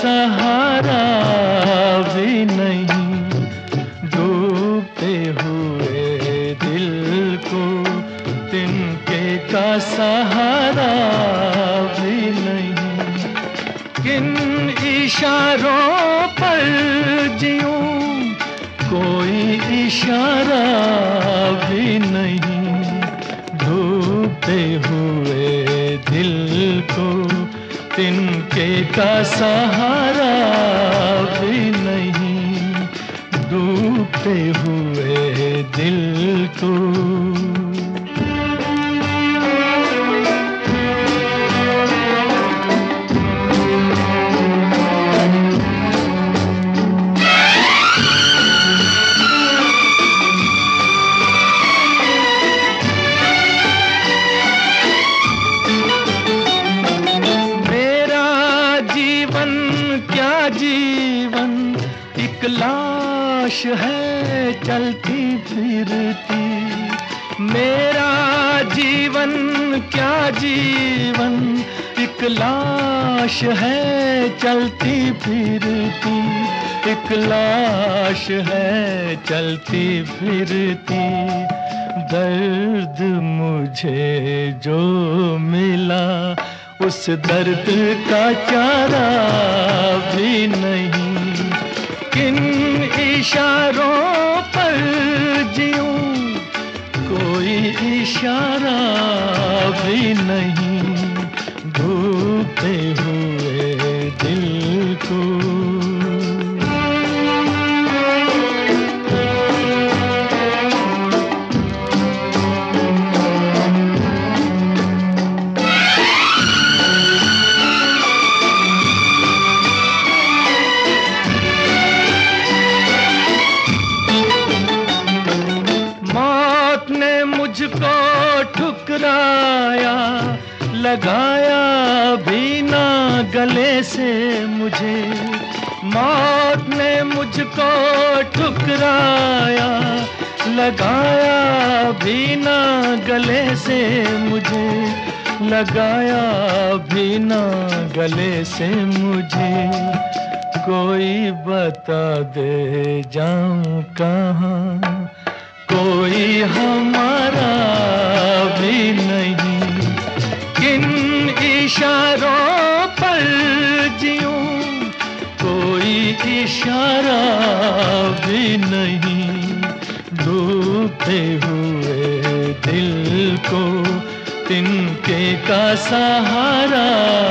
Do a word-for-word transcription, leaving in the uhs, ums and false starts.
सहारा भी नहीं, डूबते हुए दिल को तिनके का सहारा भी नहीं। किन इशारों पर जीऊं, कोई इशारा भी नहीं, डूबते हुए दिल को तिनके का सहारा भी नहीं, डूबते हुए दिल को। जीवन एक लाश है चलती फिरती, मेरा जीवन क्या जीवन एक लाश है चलती फिरती, एक लाश है चलती फिरती। दर्द मुझे जो मिला उस दर्द का चारा भी नहीं, किन इशारों पर जीऊं, कोई इशारा भी नहीं, डूबते हुए दिल को। मुझको ठुकराया, लगाया भी ना गले से मुझे, मौत ने मुझको ठुकराया, लगाया भी ना गले से मुझे, लगाया भी ना गले से मुझे। कोई बता दे जाऊं कहाँ, कोई हमारा भी नहीं, किन इशारों पर जीऊं, कोई इशारा भी नहीं, डूबते हुए दिल को तिनके का सहारा